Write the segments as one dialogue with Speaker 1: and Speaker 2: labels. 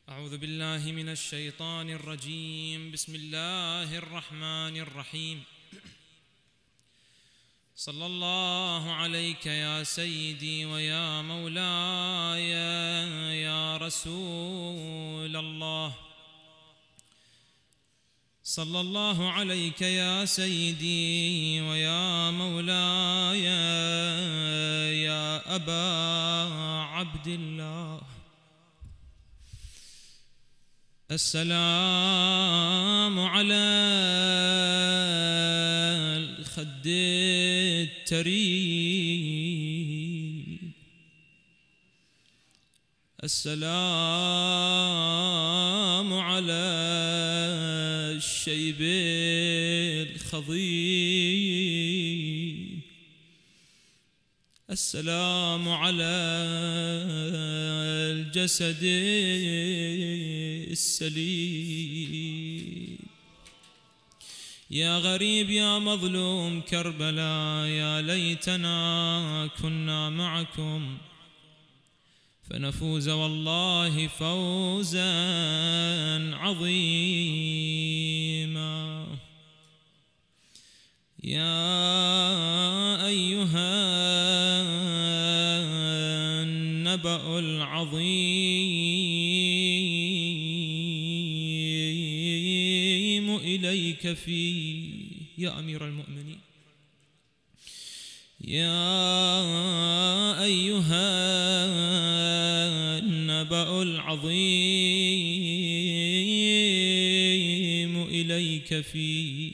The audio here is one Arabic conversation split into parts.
Speaker 1: أعوذ بالله من الشيطان الرجيم. بسم الله الرحمن الرحيم. صلى الله عليك يا سيدي ويا مولاي يا رسول الله. صلى الله عليك يا سيدي ويا مولاي يا أبا عبد الله. السلام على الخد التريد، السلام على الشيب الخضيب، السلام على الجسد السليم. يا غريب يا مظلوم كربلاء، يا ليتنا كنا معكم فنفوز والله فوزا عظيما. يا أيها النبأ العظيم إليك فيه يا أمير المؤمنين. يا أيها النبأ العظيم إليك فيه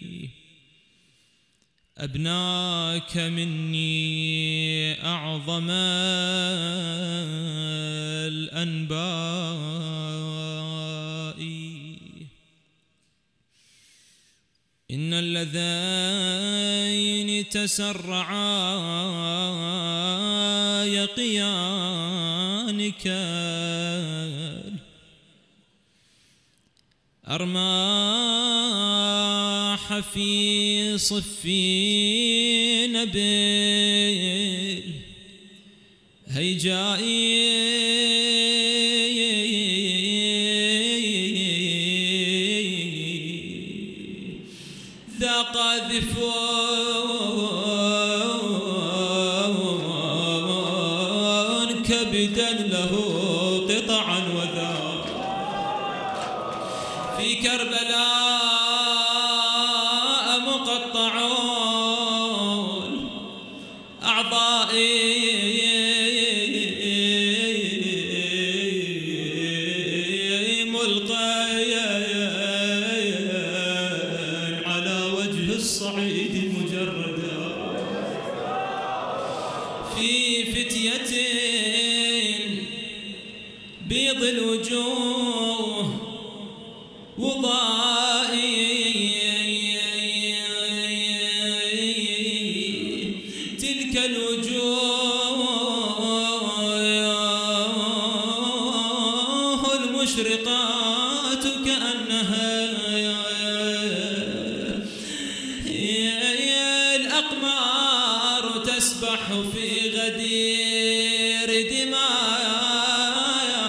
Speaker 1: أبناك مني أعظم الأنباء. إن اللذين تسرعا يقيانك أرماح في صفي نبيل هيجائي ذا قاذفون كبدا له قطعا وذا في كربلاء مقطعون أعضائي ملقيا على وجه الصعيد مجردا في فتية بيض الوجوه وضائي تلك الوجوه المشرقات كأنها الأقمار تسبح في غدير دماء.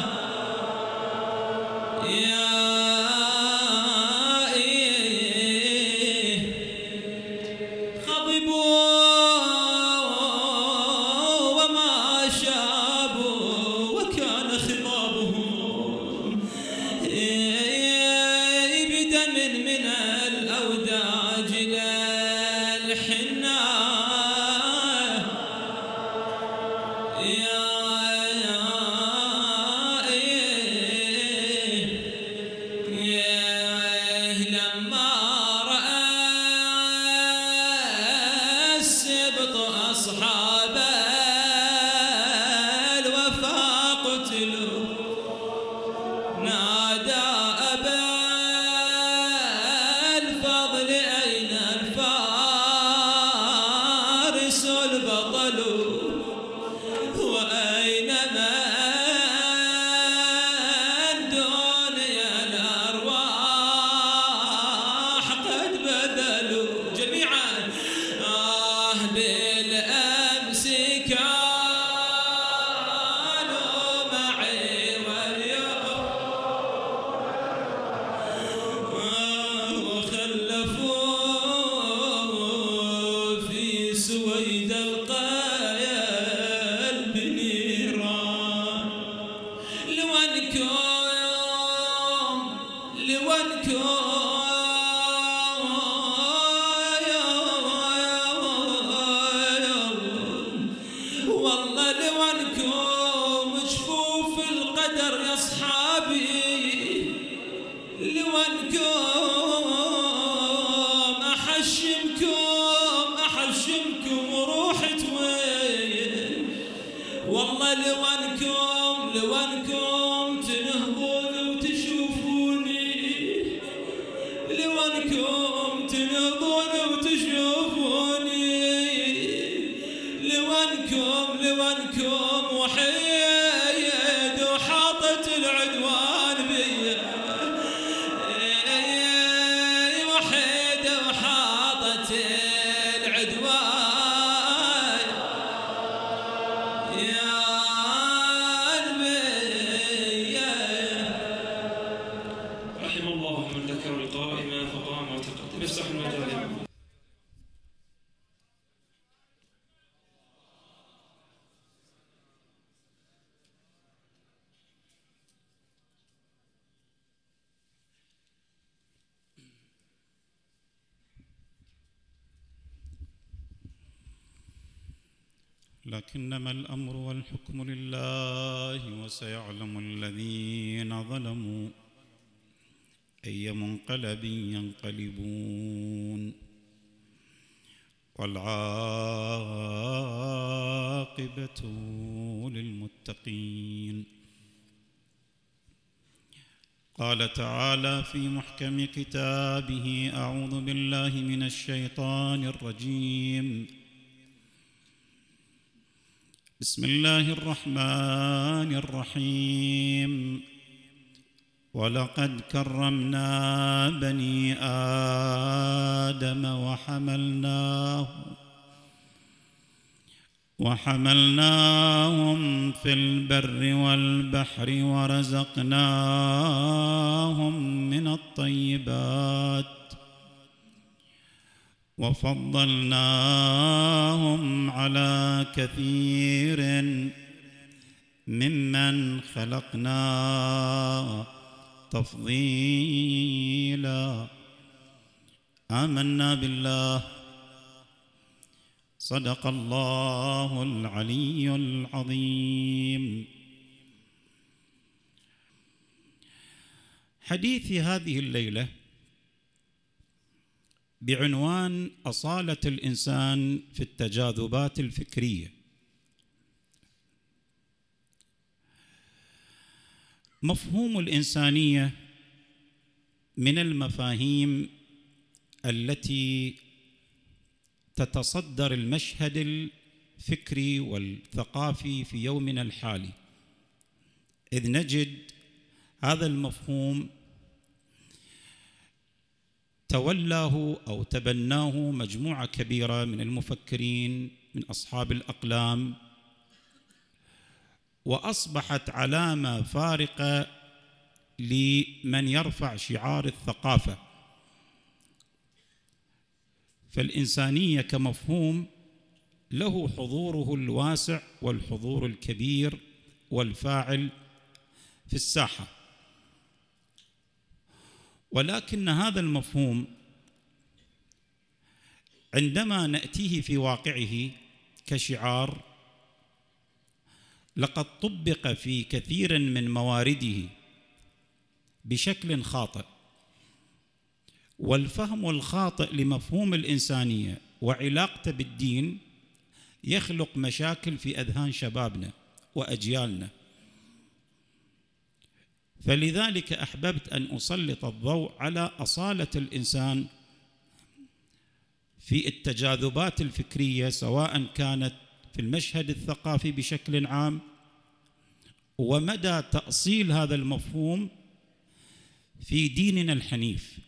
Speaker 1: من الأوداج للحناء لما رأى السبط أصحاب الوفا قتلوا نادى أبا الفضل أين الفارس البطل وأين من دنيا الأرواح قد بذلوا جميعا بالأمس كانوا معي واليوم والله لونكم جفوف القدر يا أصحابي، لونكم أحشمكم وروحي توين. والله لونكم تنهضون وتشوفوني، لونكم تنهضون وتشوفوني، لونكم وحيد وحاطت العدوان بيا، وحيد وحاطت العدوان يا قلبي. رحم الله من ذكر القائم فقام وتقدم. افتح المجال.
Speaker 2: لكنما الأمر والحكم لله، وسيعلم الذين ظلموا أي منقلب ينقلبون، والعاقبة للمتقين. قال تعالى في محكم كتابه: أعوذ بالله من الشيطان الرجيم، بسم الله الرحمن الرحيم. ولقد كرمنا بني آدم وحملناهم في البر والبحر، ورزقناهم من الطيبات، وفضلناهم على كثير ممن خلقنا تفضيلا. آمنا بالله، صدق الله العلي العظيم. حديثي هذه الليلة بعنوان أصالة الإنسان في التجاذبات الفكرية. مفهوم الإنسانية من المفاهيم التي تتصدر المشهد الفكري والثقافي في يومنا الحالي، إذ نجد هذا المفهوم تولاه أو تبناه مجموعة كبيرة من المفكرين من أصحاب الأقلام، وأصبحت علامة فارقة لمن يرفع شعار الثقافة. فالإنسانية كمفهوم له حضوره الواسع والحضور الكبير والفاعل في الساحة، ولكن هذا المفهوم عندما نأتيه في واقعه كشعار لقد طبق في كثير من موارده بشكل خاطئ، والفهم الخاطئ لمفهوم الإنسانية وعلاقته بالدين يخلق مشاكل في أذهان شبابنا وأجيالنا. فلذلك أحببت أن أسلط الضوء على أصالة الإنسان في التجاذبات الفكرية، سواء كانت في المشهد الثقافي بشكل عام، ومدى تأصيل هذا المفهوم في ديننا الحنيف،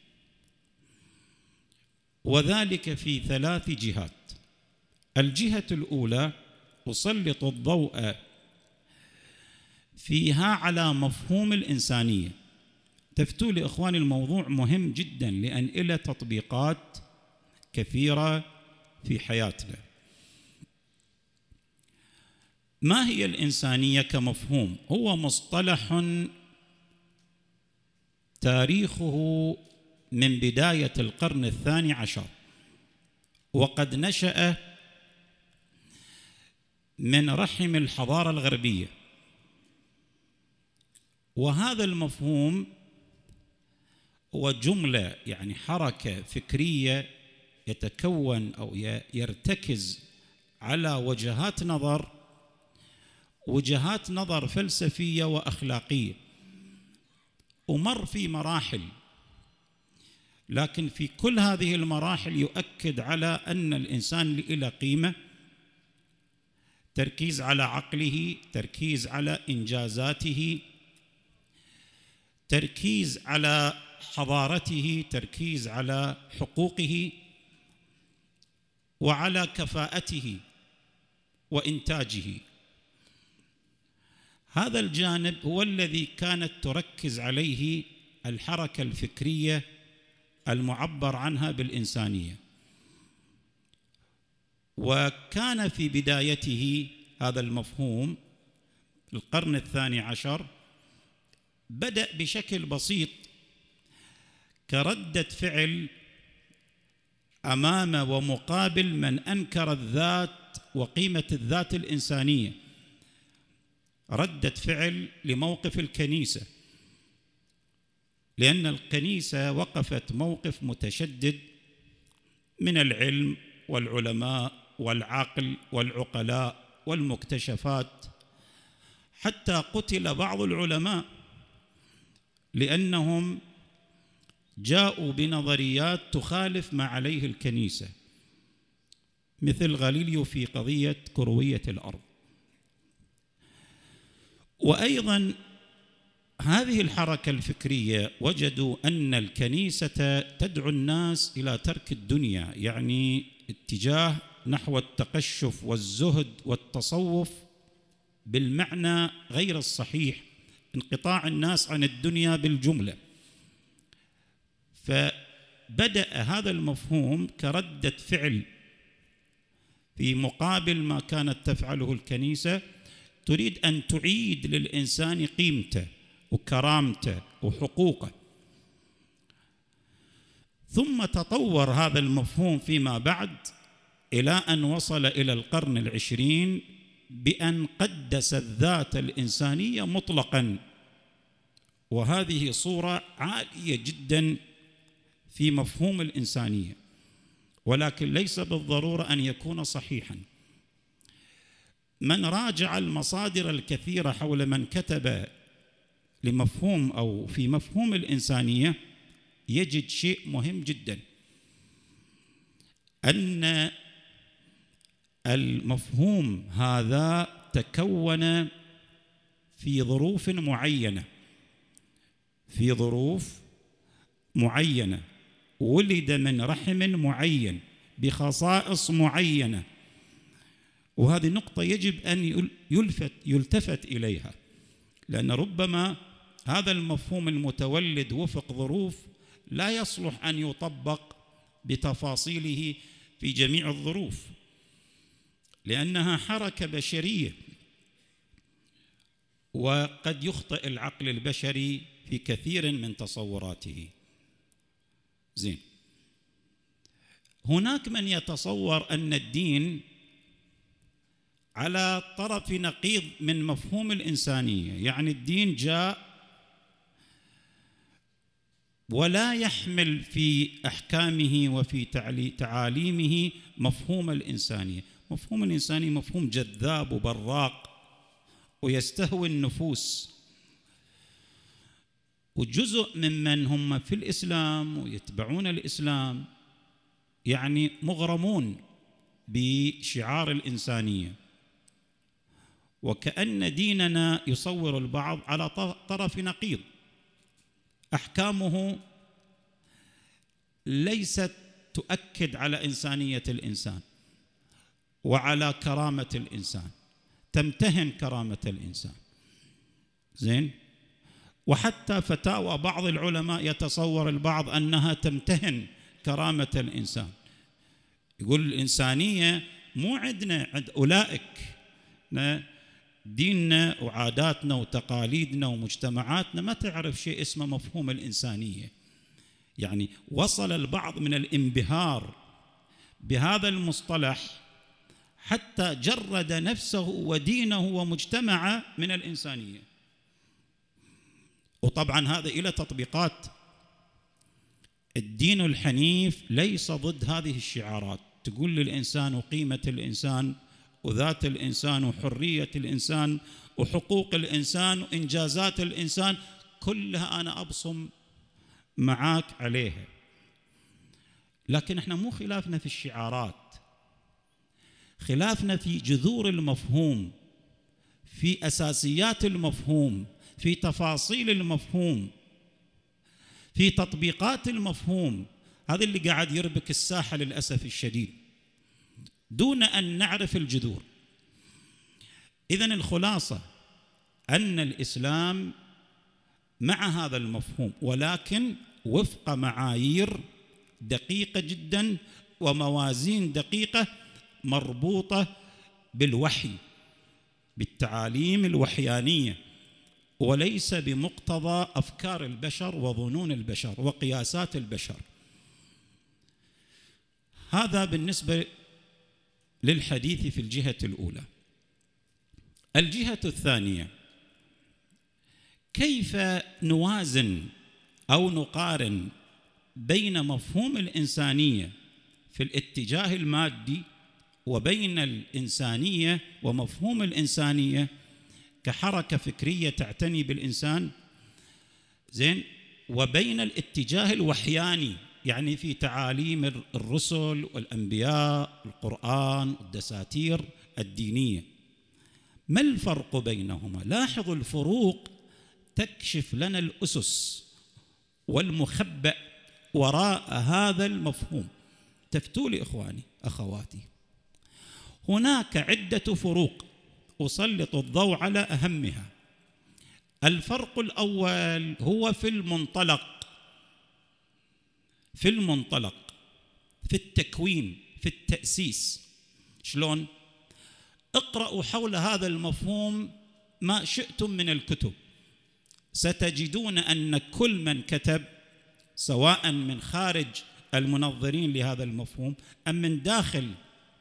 Speaker 2: وذلك في 3 جهات. الجهة الأولى أسلط الضوء فيها على مفهوم الإنسانية. تفتوا لي إخواني، الموضوع مهم جدا لأن له تطبيقات كثيرة في حياتنا. ما هي الإنسانية كمفهوم؟ هو مصطلح تاريخه من بداية القرن الثاني عشر، وقد نشأ من رحم الحضارة الغربية. وهذا المفهوم هو جملة، يعني حركة فكرية يتكون أو يرتكز على وجهات نظر فلسفية وأخلاقية، ومر في مراحل، لكن في كل هذه المراحل يؤكد على أن الإنسان له قيمة، تركيز على عقله، تركيز على إنجازاته، تركيز على حضارته، تركيز على حقوقه وعلى كفاءته وإنتاجه. هذا الجانب هو الذي كانت تركز عليه الحركة الفكرية المعبر عنها بالإنسانية. وكان في بدايته هذا المفهوم القرن الثاني عشر بدأ بشكل بسيط كردة فعل أمام ومقابل من أنكر الذات وقيمة الذات الإنسانية، ردة فعل لموقف الكنيسة، لأن الكنيسة وقفت موقف متشدد من العلم والعلماء والعقل والعقلاء والمكتشفات، حتى قتل بعض العلماء لأنهم جاءوا بنظريات تخالف ما عليه الكنيسة، مثل غاليليو في قضية كروية الأرض. وأيضا هذه الحركة الفكرية وجدوا أن الكنيسة تدعو الناس إلى ترك الدنيا، يعني اتجاه نحو التقشف والزهد والتصوف بالمعنى غير الصحيح، انقطاع الناس عن الدنيا بالجملة. فبدأ هذا المفهوم كردة فعل في مقابل ما كانت تفعله الكنيسة، تريد أن تعيد للإنسان قيمته وكرامته وحقوقه. ثم تطور هذا المفهوم فيما بعد إلى أن وصل إلى القرن العشرين بأن قدس الذات الإنسانية مطلقاً، وهذه صورة عالية جداً في مفهوم الإنسانية، ولكن ليس بالضرورة أن يكون صحيحاً. من راجع المصادر الكثيرة حول من كتب لمفهوم أو في مفهوم الإنسانية يجد شيء مهم جدا، أن المفهوم هذا تكون في ظروف معينة، ولد من رحم معين بخصائص معينة، وهذه نقطة يجب أن يلتفت إليها، لأن ربما هذا المفهوم المتولد وفق ظروف لا يصلح أن يطبق بتفاصيله في جميع الظروف، لأنها حركة بشرية، وقد يخطئ العقل البشري في كثير من تصوراته. زين، هناك من يتصور أن الدين على طرف نقيض من مفهوم الإنسانية، يعني الدين جاء ولا يحمل في أحكامه وفي تعاليمه مفهوم الإنسانية. مفهوم الإنسانية مفهوم جذاب وبراق ويستهوي النفوس، وجزء ممن هم في الإسلام ويتبعون الإسلام يعني مغرمون بشعار الإنسانية، وكأن ديننا يصور البعض على طرف نقيض، أحكامه ليست تؤكد على إنسانية الإنسان وعلى كرامة الإنسان، تمتهن كرامة الإنسان. زين، وحتى فتاوى بعض العلماء يتصور البعض أنها تمتهن كرامة الإنسان، يقول الإنسانية مو عندنا، عند أولئك ديننا وعاداتنا وتقاليدنا ومجتمعاتنا ما تعرف شيء اسمه مفهوم الإنسانية. يعني وصل البعض من الانبهار بهذا المصطلح حتى جرد نفسه ودينه ومجتمعه من الإنسانية. وطبعا هذا إلى تطبيقات. الدين الحنيف ليس ضد هذه الشعارات، تقول للإنسان وقيمة الإنسان وذات الإنسان وحرية الإنسان وحقوق الإنسان وإنجازات الإنسان، كلها أنا أبصم معاك عليها. لكن احنا مو خلافنا في الشعارات، خلافنا في جذور المفهوم، في أساسيات المفهوم، في تفاصيل المفهوم، في تطبيقات المفهوم. هذا اللي قاعد يربك الساحة للأسف الشديد دون أن نعرف الجذور. إذن الخلاصة أن الإسلام مع هذا المفهوم، ولكن وفق معايير دقيقة جدا وموازين دقيقة مربوطة بالوحي، بالتعاليم الوحيانية، وليس بمقتضى أفكار البشر وظنون البشر وقياسات البشر. هذا بالنسبة للحديث في الجهة الأولى. الجهة الثانية، كيف نوازن أو نقارن بين مفهوم الإنسانية في الاتجاه المادي وبين الإنسانية ومفهوم الإنسانية كحركة فكرية تعتني بالإنسان، زين، وبين الاتجاه الوحياني، يعني في تعاليم الرسل والأنبياء، القرآن والدساتير الدينية. ما الفرق بينهما؟ لاحظوا الفروق تكشف لنا الأسس والمخبأ وراء هذا المفهوم. تفتوا لي إخواني أخواتي، هناك عدة فروق أسلط الضوء على أهمها. الفرق الأول هو في المنطلق، في التكوين، في التأسيس. شلون؟ اقرأوا حول هذا المفهوم ما شئتم من الكتب، ستجدون أن كل من كتب، سواء من خارج المنظرين لهذا المفهوم أم من داخل،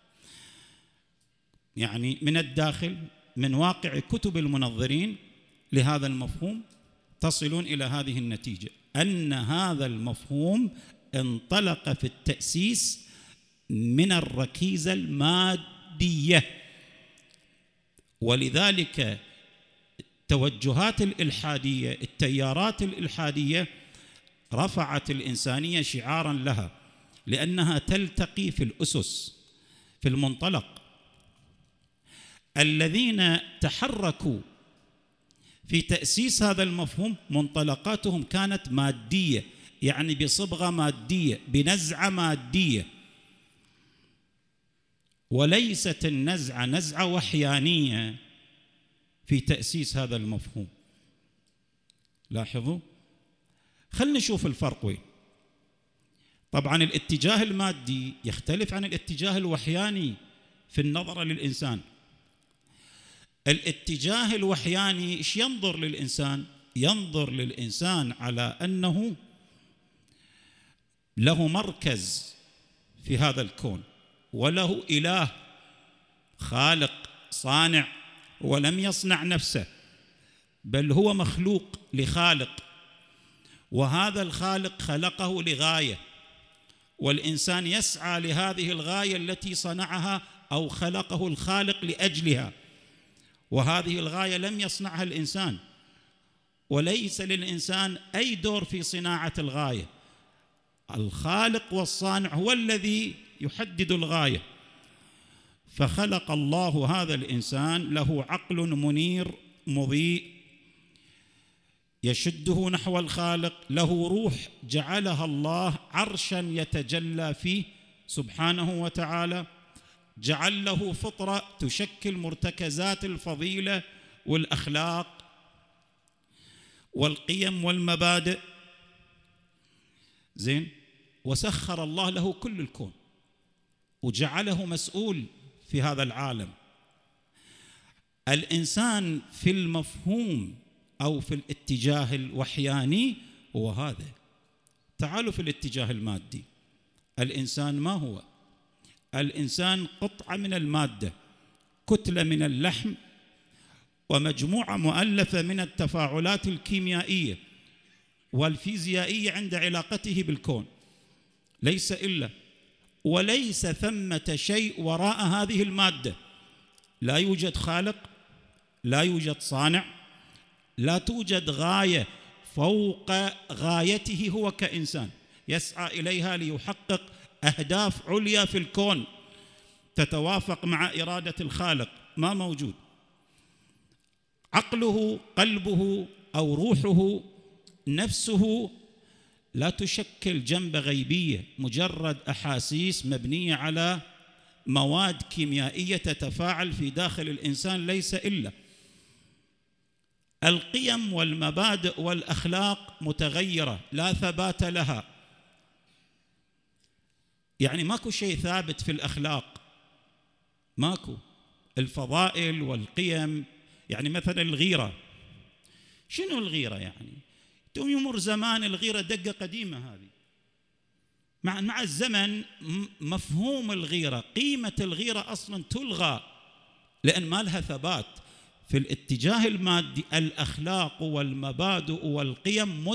Speaker 2: يعني من الداخل من واقع كتب المنظرين لهذا المفهوم، تصلون إلى هذه النتيجة، أن هذا المفهوم انطلق في التأسيس من الركيزة المادية. ولذلك التوجهات الإلحادية، التيارات الإلحادية رفعت الإنسانية شعاراً لها، لأنها تلتقي في الأسس، في المنطلق. الذين تحركوا في تأسيس هذا المفهوم منطلقاتهم كانت مادية، يعني بصبغة مادية، بنزعة مادية، وليست النزعة نزعة وحيانية في تأسيس هذا المفهوم. لاحظوا، خلنا نشوف الفرق وين. طبعا الاتجاه المادي يختلف عن الاتجاه الوحياني في النظر للإنسان. الاتجاه الوحياني ايش ينظر للإنسان؟ ينظر للإنسان على أنه له مركز في هذا الكون، وله إله خالق صانع، ولم يصنع نفسه بل هو مخلوق لخالق، وهذا الخالق خلقه لغاية، والإنسان يسعى لهذه الغاية التي صنعها أو خلقه الخالق لأجلها، وهذه الغاية لم يصنعها الإنسان، وليس للإنسان أي دور في صناعة الغاية. الخالق والصانع هو الذي يحدد الغاية. فخلق الله هذا الإنسان له عقل منير مضيء يشده نحو الخالق، له روح جعلها الله عرشا يتجلى فيه سبحانه وتعالى، جعل له فطرة تشكل مرتكزات الفضيلة والأخلاق والقيم والمبادئ، زين، وسخر الله له كل الكون وجعله مسؤول في هذا العالم. الإنسان في المفهوم أو في الاتجاه الوحياني هو هذا. تعالوا في الاتجاه المادي، الإنسان ما هو؟ الإنسان قطعة من المادة، كتلة من اللحم، ومجموعة مؤلفة من التفاعلات الكيميائية والفيزيائية عند علاقته بالكون، ليس إلا، وليس ثمة شيء وراء هذه المادة. لا يوجد خالق، لا يوجد صانع، لا توجد غاية فوق غايته هو كإنسان يسعى إليها ليحقق أهداف عليا في الكون تتوافق مع إرادة الخالق، ما موجود. عقله، قلبه أو روحه، نفسه لا تشكل جنبة غيبية، مجرد أحاسيس مبنية على مواد كيميائية تتفاعل في داخل الإنسان، ليس إلا. القيم والمبادئ والأخلاق متغيرة، لا ثبات لها، يعني ماكو شيء ثابت في الأخلاق، ماكو. الفضائل والقيم، يعني مثلا الغيرة، شنو الغيرة يعني؟ يمر زمان الغيرة دقة قديمة هذه، مع الزمن مفهوم الغيرة، قيمة الغيرة أصلا تلغى لأن ما لها ثبات. في الاتجاه المادي الأخلاق والمبادئ والقيم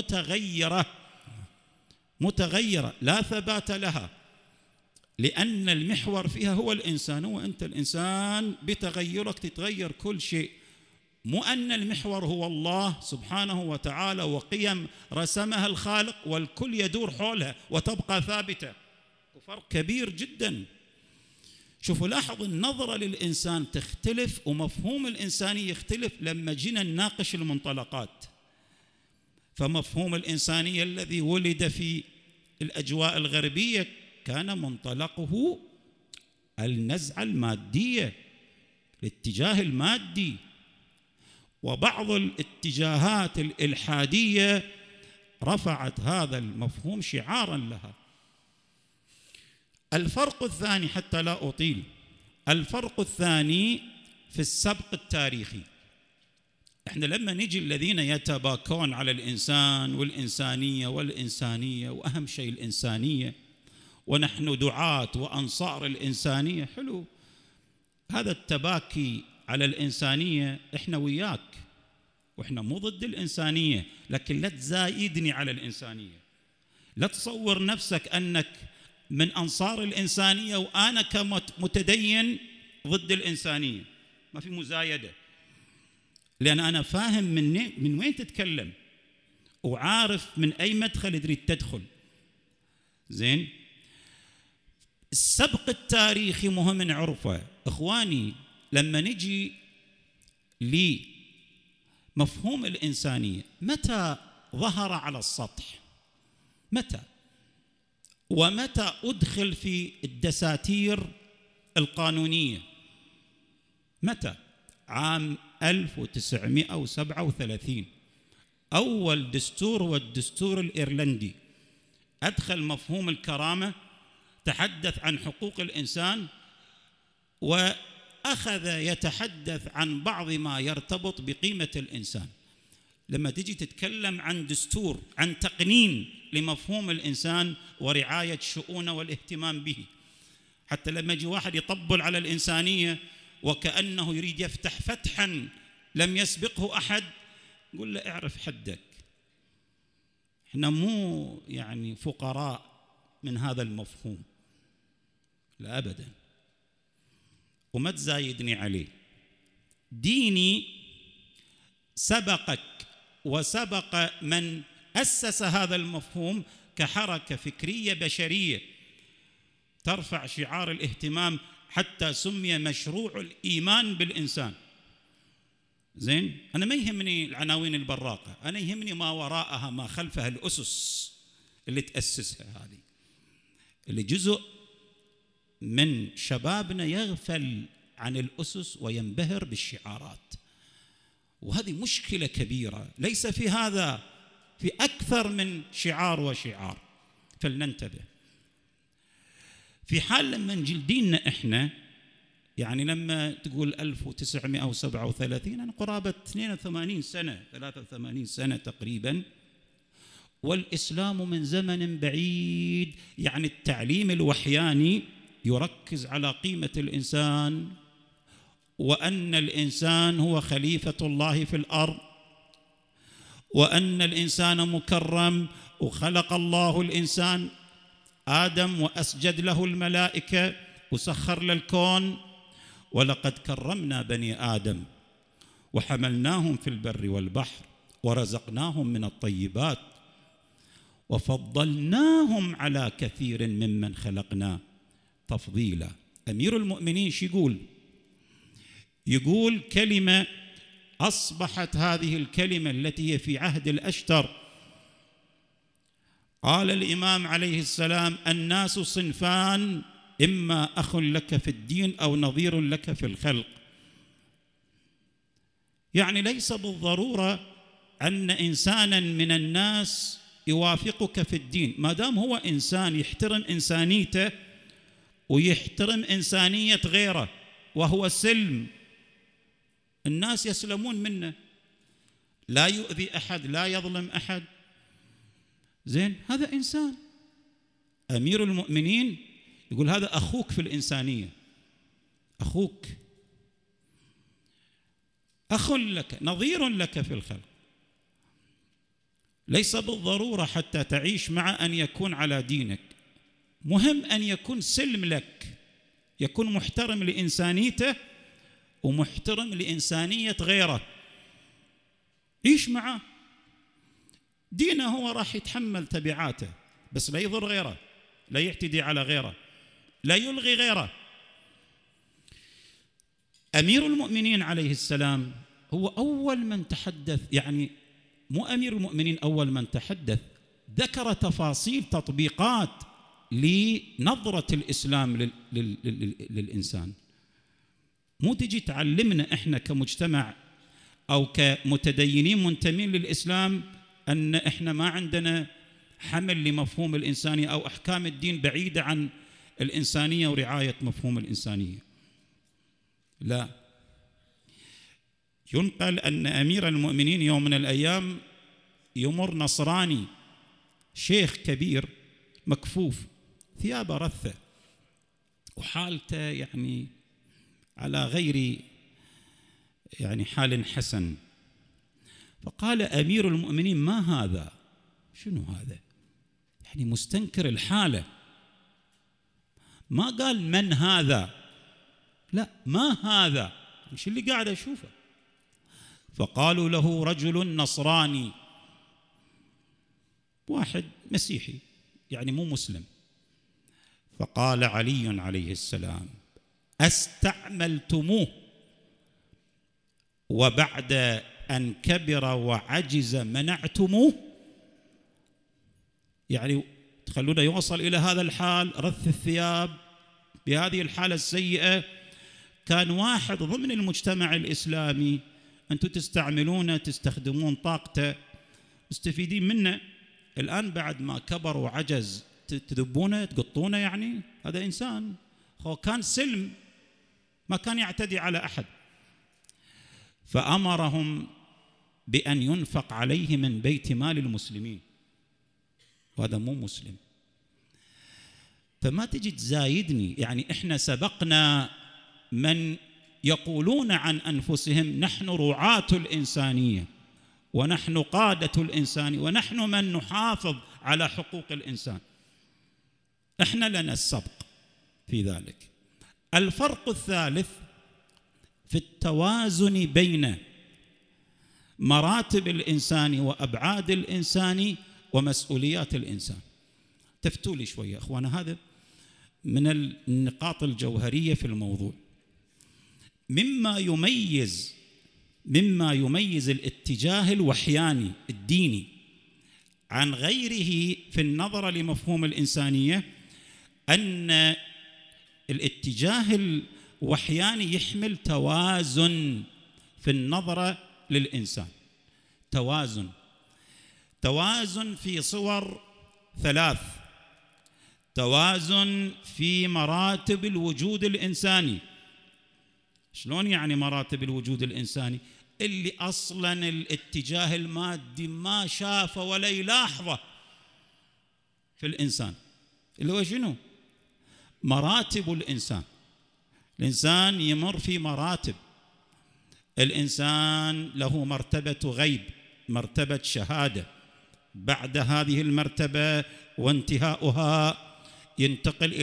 Speaker 2: متغيرة لا ثبات لها، لأن المحور فيها هو الإنسان، وأنت الإنسان بتغيرك تتغير كل شيء. مو أن المحور هو الله سبحانه وتعالى وقيم رسمها الخالق والكل يدور حولها وتبقى ثابتة، فرق كبير جدا. شوفوا، لاحظ النظرة للإنسان تختلف ومفهوم الإنسانية يختلف لما جينا نناقش المنطلقات. فمفهوم الإنسانية الذي ولد في الأجواء الغربية كان منطلقه النزعة المادية، الاتجاه المادي، وبعض الاتجاهات الإلحادية رفعت هذا المفهوم شعاراً لها. الفرق الثاني، حتى لا أطيل، الفرق الثاني في السبق التاريخي. احنا لما نجي الذين يتباكون على الإنسان والإنسانية وأهم شيء الإنسانية، ونحن دعاة وأنصار الإنسانية، حلو هذا التباكي على الإنسانية، إحنا وياك وإحنا مو ضد الإنسانية، لكن لا تزايدني على الإنسانية. لا تصور نفسك أنك من أنصار الإنسانية وأنا كمتدين ضد الإنسانية، ما في مزايدة، لأن أنا فاهم من وين تتكلم وعارف من أي مدخل تريد تدخل. زين، السبق التاريخي مهم نعرفه إخواني. لما نجي لمفهوم الإنسانية، متى ظهر على السطح؟ متى؟ ومتى أدخل في الدساتير القانونية؟ متى؟ عام 1937 أول دستور هو الدستور الإيرلندي، أدخل مفهوم الكرامة، تحدث عن حقوق الإنسان، وأخذ يتحدث عن بعض ما يرتبط بقيمة الإنسان. لما تجي تتكلم عن دستور، عن تقنين لمفهوم الإنسان ورعاية شؤونه والاهتمام به، حتى لما يجي واحد يطبل على الإنسانية وكأنه يريد يفتح فتحا لم يسبقه أحد، قل له اعرف حدك، احنا مو يعني فقراء من هذا المفهوم، لا أبدا، وما تزايدني عليه. ديني سبقك وسبق من أسس هذا المفهوم كحركة فكرية بشرية ترفع شعار الاهتمام، حتى سمي مشروع الإيمان بالإنسان. زين، أنا ما يهمني العناوين البراقة، أنا يهمني ما وراءها، ما خلفها، الأسس اللي تأسسها هذه، اللي جزء من شبابنا يغفل عن الأسس وينبهر بالشعارات، وهذه مشكلة كبيرة. ليس في هذا، في أكثر من شعار وشعار، فلننتبه. في حال لما نجي ديننا إحنا يعني لما تقول 1937 يعني قرابة 82 سنة 83 سنة تقريبا، والإسلام من زمن بعيد. يعني التعليم الوحياني يركز على قيمة الإنسان، وأن الإنسان هو خليفة الله في الأرض، وأن الإنسان مكرم، وخلق الله الإنسان آدم وأسجد له الملائكة وسخر للكون. ولقد كرمنا بني آدم وحملناهم في البر والبحر ورزقناهم من الطيبات وفضلناهم على كثير ممن خلقنا تفضيلا. أمير المؤمنين شو يقول؟ يقول كلمة أصبحت هذه الكلمة التي هي في عهد الأشتر. قال الإمام عليه السلام: الناس صنفان، إما أخ لك في الدين أو نظير لك في الخلق. يعني ليس بالضرورة أن إنسانا من الناس يوافقك في الدين، ما دام هو إنسان يحترم إنسانيته ويحترم إنسانية غيره وهو سلم، الناس يسلمون منه، لا يؤذي أحد، لا يظلم أحد. زين، هذا إنسان. أمير المؤمنين يقول هذا أخوك في الإنسانية، أخوك، أخ لك، نظير لك في الخلق. ليس بالضرورة حتى تعيش مع أن يكون على دينك، مهم أن يكون سلم لك، يكون محترم لإنسانيته ومحترم لإنسانية غيره، عيش معه. دينه هو راح يتحمل تبعاته، بس لا يضر غيره، لا يعتدي على غيره، لا يلغي غيره. أمير المؤمنين عليه السلام هو أول من تحدث، يعني مو أمير المؤمنين أول من تحدث، ذكر تفاصيل تطبيقات لنظرة الإسلام للإنسان. مو تجي تعلمنا إحنا كمجتمع أو كمتدينين منتمين للإسلام أن إحنا ما عندنا حمل لمفهوم الإنسانية أو أحكام الدين بعيدة عن الإنسانية ورعاية مفهوم الإنسانية. لا، ينقل أن أمير المؤمنين يوم من الأيام يمر نصراني شيخ كبير مكفوف، ثيابه رثة وحالته يعني على غير يعني حال حسن. فقال أمير المؤمنين: ما هذا؟ شنو هذا؟ يعني مستنكر الحالة. ما قال من هذا، لا، ما هذا، مش اللي قاعد أشوفه. فقالوا له: رجل نصراني، واحد مسيحي يعني مو مسلم. فقال علي عليه السلام: أستعملتموه وبعد أن كبر وعجز منعتموه؟ يعني تخلونه يوصل إلى هذا الحال، رث الثياب بهذه الحالة السيئة. كان واحد ضمن المجتمع الإسلامي أنتم تستعملونه، تستخدمون طاقته، مستفيدين منه، الآن بعد ما كبر وعجز تذبونه تقطونه. يعني هذا إنسان، هو كان سلم، ما كان يعتدي على أحد. فأمرهم بأن ينفق عليه من بيت مال المسلمين، وهذا مو مسلم. فما تجي تزايدني. يعني إحنا سبقنا من يقولون عن أنفسهم: نحن رعاة الإنسانية، ونحن قادة الإنسان، ونحن من نحافظ على حقوق الإنسان. إحنا لنا السبق في ذلك. الفرق الثالث في التوازن بين مراتب الإنسان وأبعاد الإنسان ومسؤوليات الإنسان. تفتوا لي شوية أخوانا، هذا من النقاط الجوهرية في الموضوع. مما يميز الاتجاه الوحياني الديني عن غيره في النظر لمفهوم الإنسانية أن الاتجاه الوحياني يحمل توازن في النظرة للإنسان. توازن في صور ثلاث: توازن في مراتب الوجود الإنساني، شلون يعني مراتب الوجود الإنساني؟ اللي أصلا الاتجاه المادي ما شافه ولا يلاحظه في الإنسان، اللي هو شنو؟ مراتب الإنسان. الإنسان يمر في مراتب. الإنسان له مرتبة غيب، مرتبة شهادة. بعد هذه المرتبة وانتهاؤها ينتقل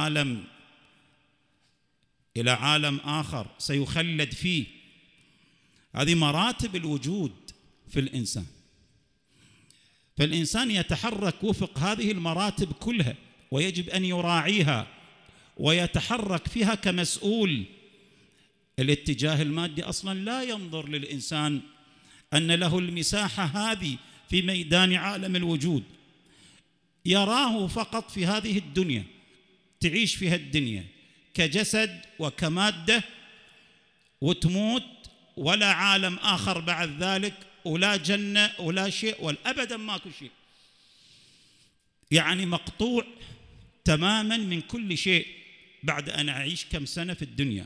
Speaker 2: إلى عالم آخر سيخلد فيه. هذه مراتب الوجود في الإنسان. فالإنسان يتحرك وفق هذه المراتب كلها، ويجب أن يراعيها ويتحرك فيها كمسؤول. الاتجاه المادي أصلا لا ينظر للإنسان أن له المساحة هذه في ميدان عالم الوجود، يراه فقط في هذه الدنيا، تعيش فيها الدنيا كجسد وكمادة وتموت، ولا عالم آخر بعد ذلك، ولا جنة ولا شيء، والأبدا ماكو شيء. يعني مقطوع تماما من كل شيء بعد أن أعيش كم سنة في الدنيا.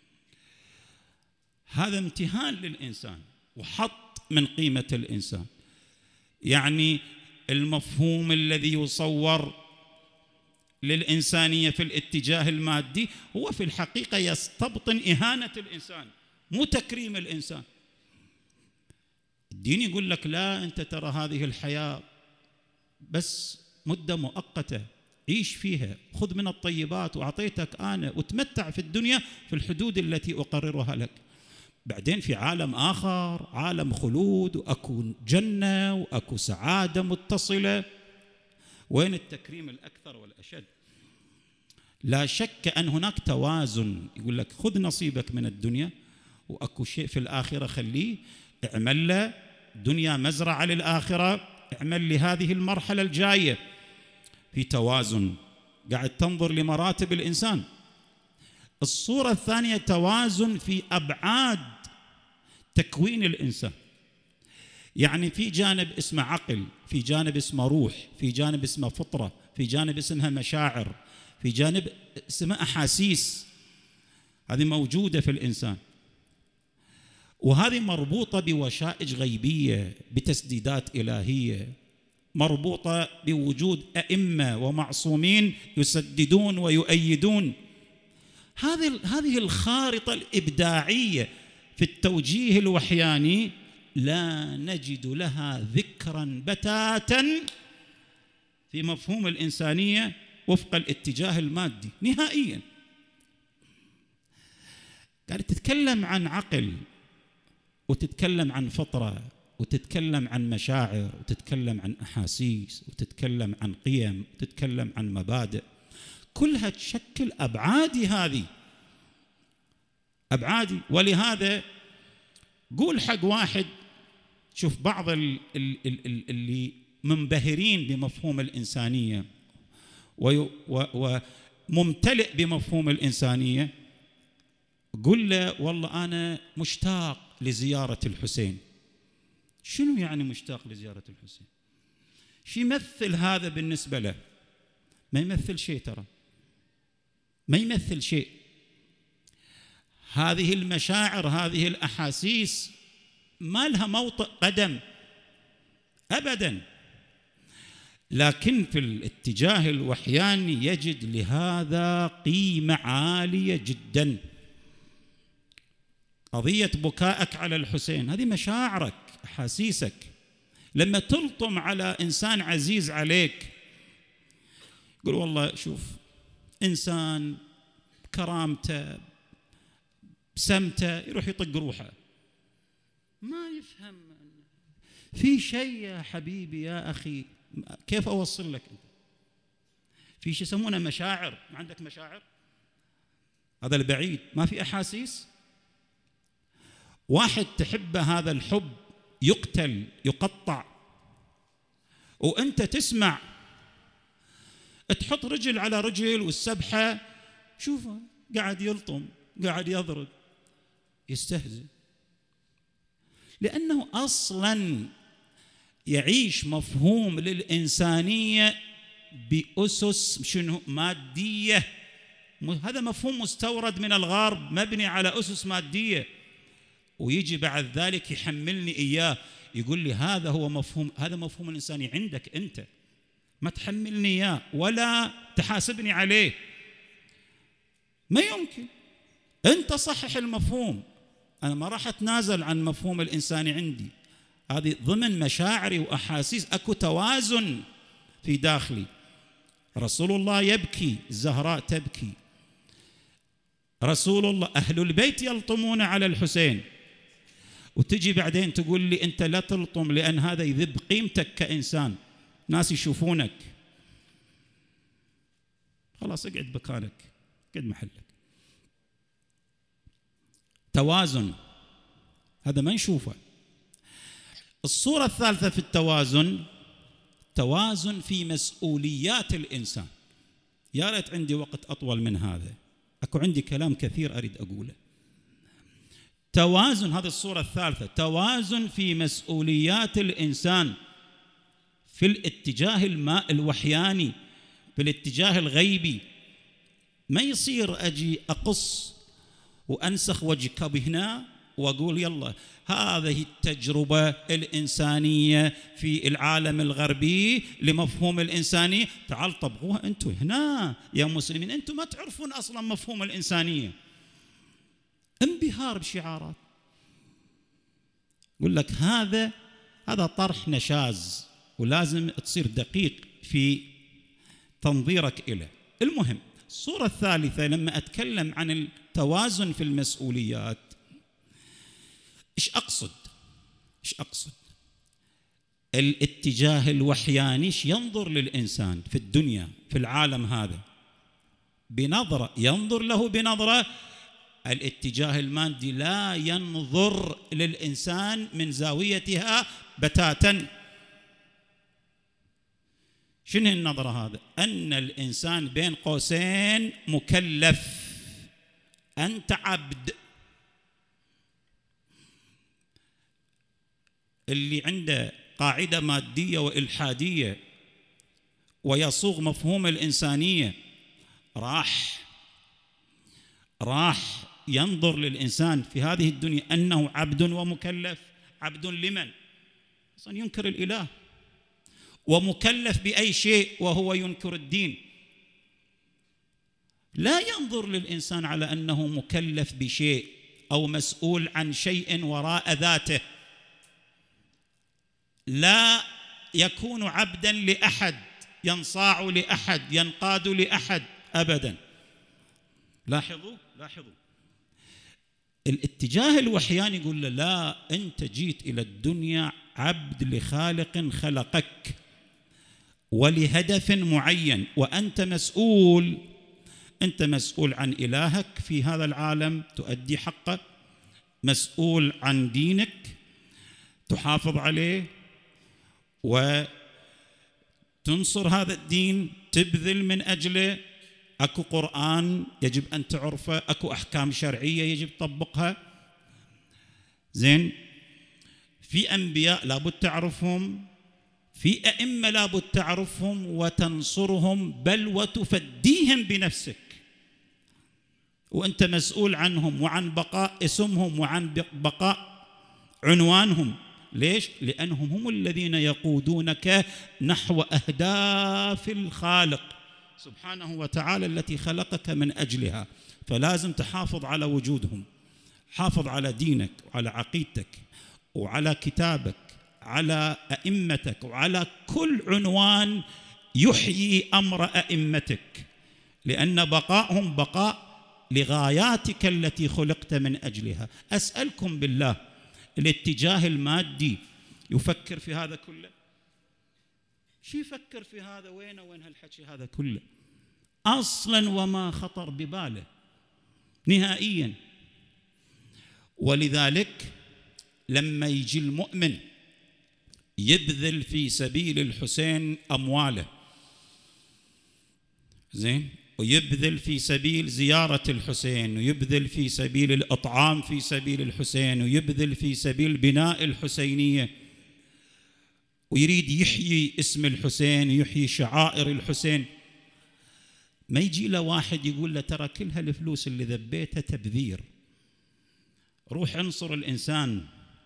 Speaker 2: هذا امتهان للإنسان وحط من قيمة الإنسان. يعني المفهوم الذي يصور للإنسانية في الاتجاه المادي هو في الحقيقة يستبطن إهانة الإنسان، مو تكريم الإنسان. الدين يقول لك لا، أنت ترى هذه الحياة بس مدة مؤقتة، عيش فيها، خذ من الطيبات وأعطيتك أنا، وتمتع في الدنيا في الحدود التي أقررها لك. بعدين في عالم آخر، عالم خلود، وأكو جنة وأكو سعادة متصلة. وين التكريم الأكثر والأشد؟ لا شك أن هناك توازن. يقول لك خذ نصيبك من الدنيا، وأكو شيء في الآخرة خليه، اعمل له دنيا مزرعة للآخرة، اعمل لهذه المرحلة الجاية. في توازن، قاعد تنظر لمراتب الإنسان. الصورة الثانية توازن في أبعاد تكوين الإنسان. يعني في جانب اسمه عقل، في جانب اسمه روح، في جانب اسمه فطرة، في جانب اسمها مشاعر، في جانب اسمه أحاسيس. هذه موجودة في الإنسان، وهذه مربوطة بوشائج غيبية، بتسديدات إلهية، مربوطة بوجود أئمة ومعصومين يسددون ويؤيدون. هذه الخارطة الإبداعية في التوجيه الوحياني لا نجد لها ذكرا بتاتا في مفهوم الإنسانية وفق الاتجاه المادي نهائيا. قاعد تتكلم عن عقل، وتتكلم عن فطرة، وتتكلم عن مشاعر، وتتكلم عن أحاسيس، وتتكلم عن قيم، وتتكلم عن مبادئ، كلها تشكل أبعادي. هذه أبعادي. ولهذا قول حق واحد، شوف بعض اللي منبهرين بمفهوم الإنسانية وممتلئ بمفهوم الإنسانية، قل له والله أنا مشتاق لزيارة الحسين. شنو يعني مشتاق لزيارة الحسين؟ شو يمثل هذا بالنسبة له؟ ما يمثل شيء، ترى ما يمثل شيء. هذه المشاعر، هذه الأحاسيس ما لها موطئ قدم أبدا. لكن في الاتجاه الوحياني يجد لهذا قيمة عالية جدا. قضية بكائك على الحسين هذه مشاعرك، أحاسيسك. لما تلطم على إنسان عزيز عليك، قل والله شوف إنسان كرامته بسمته يروح يطق روحه، ما يفهم في شيء يا حبيبي يا أخي. كيف أوصل لك؟ في شيء يسمونه مشاعر. ما عندك مشاعر؟ هذا البعيد ما في أحاسيس. واحد تحبه هذا الحب يقتل يقطع، وأنت تسمع، تحط رجل على رجل والسبحة، شوفه قاعد يلطم، قاعد يضرب، يستهزئ، لأنه أصلاً يعيش مفهوم للإنسانية بأسس شنو؟ مادية. هذا مفهوم مستورد من الغرب مبني على أسس مادية، ويجي بعد ذلك يحملني إياه يقول لي هذا هو مفهوم، هذا مفهوم الإنساني عندك أنت، ما تحملني إياه ولا تحاسبني عليه. ما يمكن. أنت صحح المفهوم، أنا ما راح أتنازل عن مفهوم الإنساني عندي، هذه ضمن مشاعري وأحاسيس، أكو توازن في داخلي. رسول الله يبكي، الزهراء تبكي، رسول الله أهل البيت يلطمون على الحسين، وتجي بعدين تقول لي أنت لا تلطم لأن هذا يذب قيمتك كإنسان، ناس يشوفونك. خلاص اقعد مكانك، اقعد محلك. توازن هذا ما نشوفه. الصورة الثالثة في التوازن، توازن في مسؤوليات الإنسان. يا ريت عندي وقت أطول من هذا، أكو عندي كلام كثير أريد أقوله. توازن، هذه الصورة الثالثة، توازن في مسؤوليات الإنسان في الاتجاه الوحياني، في الاتجاه الغيبي. ما يصير أجي أقص وأنسخ وجهك بهنا وأقول يلا هذه التجربة الإنسانية في العالم الغربي لمفهوم الإنسانية، تعال طبقوها أنتم هنا يا مسلمين، أنتم ما تعرفون أصلا مفهوم الإنسانية. انبهار بشعارات. يقول لك هذا طرح نشاز، ولازم تصير دقيق في تنظيرك إليه. المهم، الصورة الثالثة لما أتكلم عن التوازن في المسؤوليات، إيش أقصد؟ الاتجاه الوحياني ينظر للإنسان في الدنيا في العالم هذا بنظرة، ينظر له بنظرة. الاتجاه المادي لا ينظر للإنسان من زاويتها بتاتا. شنو النظرة هذا؟ أن الإنسان بين قوسين مكلف، أنت عبد. اللي عنده قاعدة مادية وإلحادية ويصوغ مفهوم الإنسانية راح ينظر للإنسان في هذه الدنيا أنه عبد ومكلف. عبد لمن؟ أصلا ينكر الإله، ومكلف بأي شيء وهو ينكر الدين. لا ينظر للإنسان على أنه مكلف بشيء أو مسؤول عن شيء وراء ذاته. لا يكون عبدا لأحد، ينصاع لأحد، ينقاد لأحد أبدا. لاحظوا الاتجاه الوحياني يقول له لا، أنت جيت إلى الدنيا عبد لخالق خلقك ولهدف معين، وأنت مسؤول. أنت مسؤول عن إلهك في هذا العالم، تؤدي حقه، مسؤول عن دينك، تحافظ عليه وتنصر هذا الدين، تبذل من أجله. أكو قرآن يجب أن تعرفه، أكو أحكام شرعية يجب تطبقها. زين، في أنبياء لابد تعرفهم، في أئمة لابد تعرفهم وتنصرهم، بل وتفديهم بنفسك، وأنت مسؤول عنهم وعن بقاء اسمهم وعن بقاء عنوانهم. ليش؟ لأنهم هم الذين يقودونك نحو أهداف الخالق سبحانه وتعالى التي خلقك من أجلها. فلازم تحافظ على وجودهم، حافظ على دينك وعلى عقيدتك وعلى كتابك، على أئمتك، وعلى كل عنوان يحيي أمر أئمتك، لأن بقائهم بقاء لغاياتك التي خلقت من أجلها. أسألكم بالله، الاتجاه المادي يفكر في هذا كله؟ شو يفكر في هذا؟ وين هالحكي هذا كله؟ أصلا وما خطر بباله نهائيا. ولذلك لما يجي المؤمن يبذل في سبيل الحسين أمواله، زين، ويبذل في سبيل زيارة الحسين، ويبذل في سبيل الإطعام في سبيل الحسين، ويبذل في سبيل بناء الحسينية، ويريد يحيي اسم الحسين، يحيي شعائر الحسين، ما يجي له واحد يقول له ترى كل هالفلوس اللي ذبيتها تبذير، روح انصر الإنسان،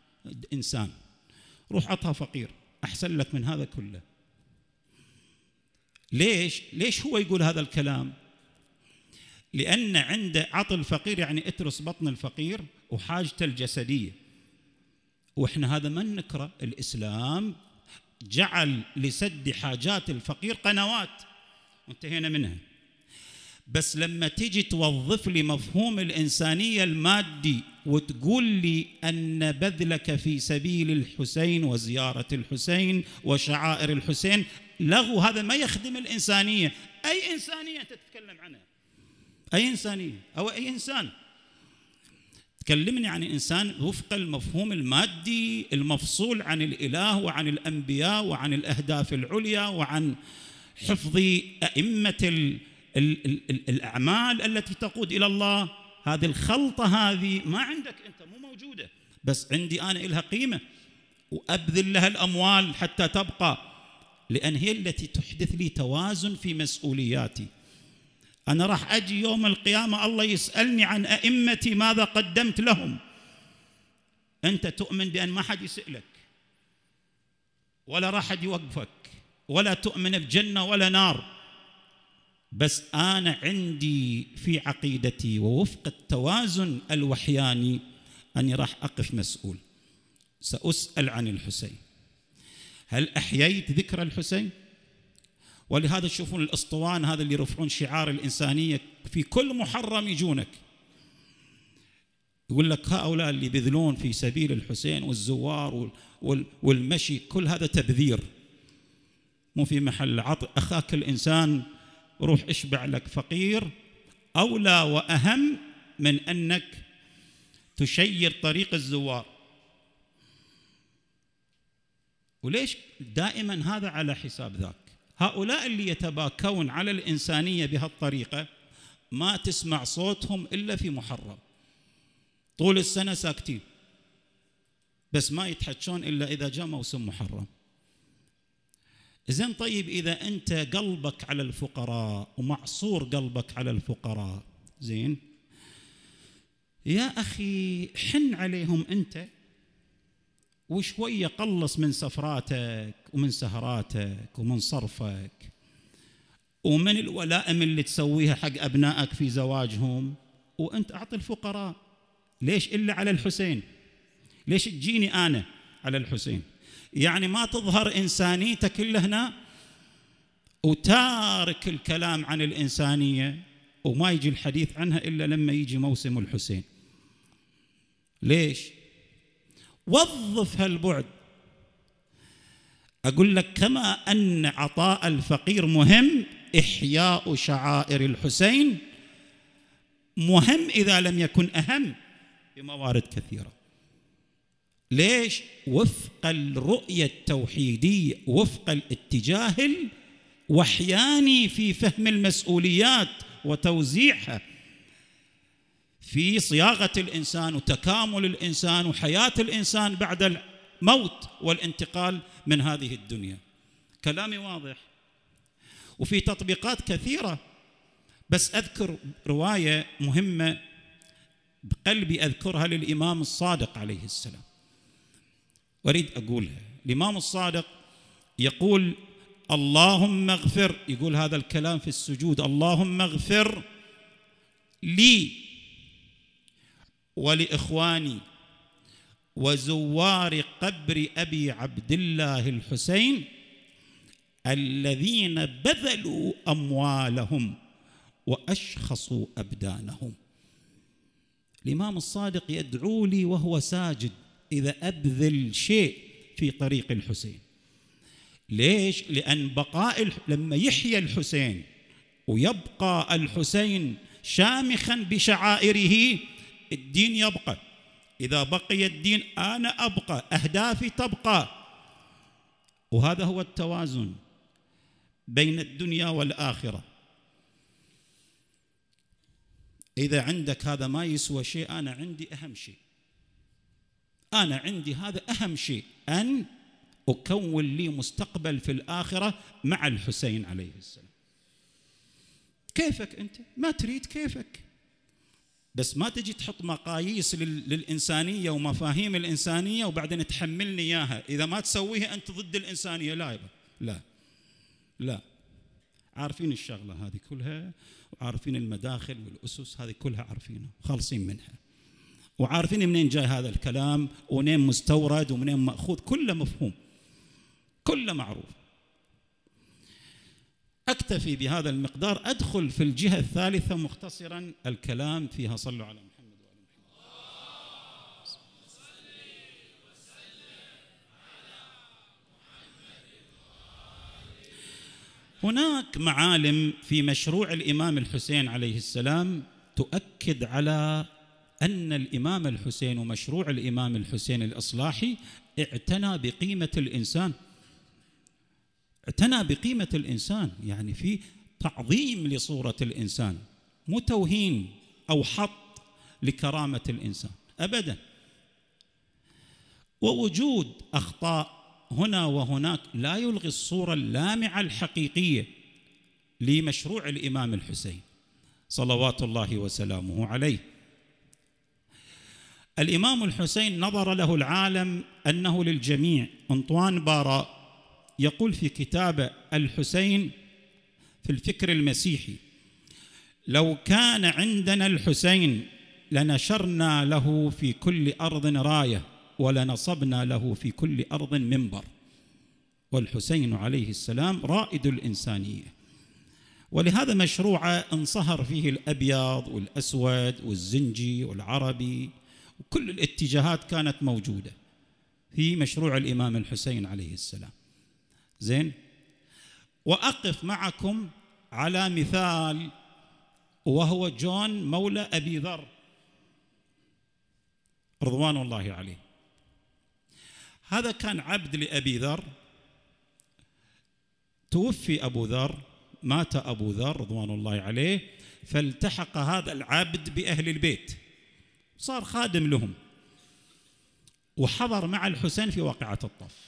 Speaker 2: روح عطها فقير أحسن لك من هذا كله. ليش هو يقول هذا الكلام؟ لأن عنده عطل الفقير يعني اترس بطن الفقير وحاجته الجسدية، وإحنا هذا ما نكره. الإسلام جعل لسد حاجات الفقير قنوات وانتهينا منها. بس لما تيجي توظف لي مفهوم الإنسانية المادي وتقول لي أن بذلك في سبيل الحسين وزيارة الحسين وشعائر الحسين لغو، هذا ما يخدم الإنسانية. أي إنسانية تتكلم عنها؟ أي إنسانية أو أي إنسان؟ تكلمني عن إنسان وفق المفهوم المادي المفصول عن الإله وعن الأنبياء وعن الأهداف العليا وعن حفظ أئمة الأعمال التي تقود إلى الله. هذه الخلطة هذه ما عندك أنت، مو موجودة. بس عندي أنا إلها قيمة وأبذل لها الأموال حتى تبقى، لأن هي التي تحدث لي توازن في مسؤولياتي. أنا راح أجي يوم القيامة الله يسألني عن أئمتي ماذا قدمت لهم. أنت تؤمن بأن ما حد يسألك ولا راح حد يوقفك ولا تؤمن بجنة ولا نار، بس أنا عندي في عقيدتي ووفق التوازن الوحياني أني راح أقف مسؤول، سأسأل عن الحسين. هل أحييت ذكر الحسين؟ ولهذا تشوفون الأسطوان هذا اللي يرفعون شعار الإنسانية في كل محرم يجونك يقول لك هؤلاء اللي بذلون في سبيل الحسين والزوار والمشي، كل هذا تبذير مو في محل عطء. أخاك الإنسان روح اشبع لك فقير أولى وأهم من أنك تشير طريق الزوار. وليش دائما هذا على حساب ذاك؟ هؤلاء اللي يتباكون على الإنسانية بهالطريقة ما تسمع صوتهم إلا في محرم، طول السنة ساكتين، بس ما يتحجون إلا إذا جاء موسم محرم. إذن طيب إذا أنت قلبك على الفقراء ومعصور قلبك على الفقراء، زين يا أخي حن عليهم أنت وشوية قلص من سفراتك ومن سهراتك ومن صرفك ومن الولائم اللي تسويها حق أبنائك في زواجهم، وأنت أعطي الفقراء. ليش إلا على الحسين؟ ليش تجيني أنا على الحسين؟ يعني ما تظهر إنسانيتك إلا هنا وتارك الكلام عن الإنسانية وما يجي الحديث عنها إلا لما يجي موسم الحسين. ليش؟ وظف هالبعد. أقول لك كما أن عطاء الفقير مهم، إحياء شعائر الحسين مهم إذا لم يكن أهم بموارد كثيرة. ليش؟ وفق الرؤية التوحيدية، وفق الاتجاه الوحياني في فهم المسؤوليات وتوزيعها، في صياغة الإنسان وتكامل الإنسان وحياة الإنسان بعد الموت والانتقال من هذه الدنيا. كلامي واضح؟ وفي تطبيقات كثيرة، بس أذكر رواية مهمة بقلبي أذكرها للإمام الصادق عليه السلام، وأريد أقولها. الإمام الصادق يقول اللهم اغفر، يقول هذا الكلام في السجود، اللهم اغفر لي ولإخواني وزوار قبر أبي عبد الله الحسين الذين بذلوا أموالهم وأشخصوا أبدانهم. الإمام الصادق يدعو لي وهو ساجد إذا أبذل شيء في طريق الحسين. ليش؟ لأن بقاء لما يحيى الحسين ويبقى الحسين شامخا بشعائره الدين يبقى. إذا بقي الدين أنا أبقى، أهدافي تبقى. وهذا هو التوازن بين الدنيا والآخرة. إذا عندك هذا ما يسوى شيء، أنا عندي أهم شيء، أنا عندي هذا أهم شيء، أن أكون لي مستقبل في الآخرة مع الحسين عليه السلام. كيفك أنت، ما تريد كيفك، بس ما تجي تحط مقاييس للإنسانية ومفاهيم الإنسانية وبعدين تحملني إياها، إذا ما تسويها أنت ضد الإنسانية. لا يبا، لا لا، عارفين الشغلة هذه كلها، وعارفين المداخل والأسس هذه كلها، عارفينها خالصين منها، وعارفين منين جاي هذا الكلام ومنين مستورد ومنين مأخوذ، كله مفهوم، كله معروف. أكتفي بهذا المقدار، أدخل في الجهة الثالثة مختصرا الكلام فيها. صلوا على محمد وعلى محمد. هناك معالم في مشروع الإمام الحسين عليه السلام تؤكد على أن الإمام الحسين ومشروع الإمام الحسين الإصلاحي اعتنى بقيمة الإنسان، اعتنى بقيمة الإنسان، يعني في تعظيم لصورة الإنسان، مو توهين أو حط لكرامة الإنسان أبدا. ووجود أخطاء هنا وهناك لا يلغي الصورة اللامعة الحقيقية لمشروع الإمام الحسين صلوات الله وسلامه عليه. الإمام الحسين نظر له العالم أنه للجميع. أنطوان بارا يقول في كتابه الحسين في الفكر المسيحي: لو كان عندنا الحسين لنشرنا له في كل أرض راية ولنصبنا له في كل أرض منبر. والحسين عليه السلام رائد الإنسانية، ولهذا مشروعه انصهر فيه الأبيض والأسود والزنجي والعربي، وكل الاتجاهات كانت موجودة في مشروع الإمام الحسين عليه السلام. زين، وأقف معكم على مثال وهو جون مولى أبي ذر رضوان الله عليه. هذا كان عبد لأبي ذر، توفي أبو ذر، مات أبو ذر رضوان الله عليه، فالتحق هذا العبد بأهل البيت، صار خادم لهم، وحضر مع الحسين في واقعة الطف.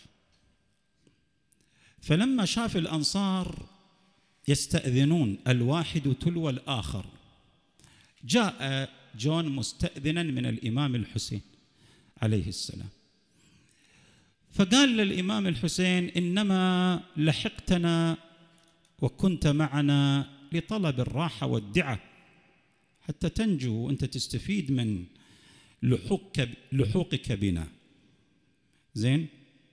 Speaker 2: فلما شاف الأنصار يستأذنون الواحد تلو الآخر، جاء جون مستأذنا من الإمام الحسين عليه السلام، فقال للإمام الحسين: إنما لحقتنا وكنت معنا لطلب الراحة والدعة حتى تنجو وأنت تستفيد من لحوقك بنا. زين،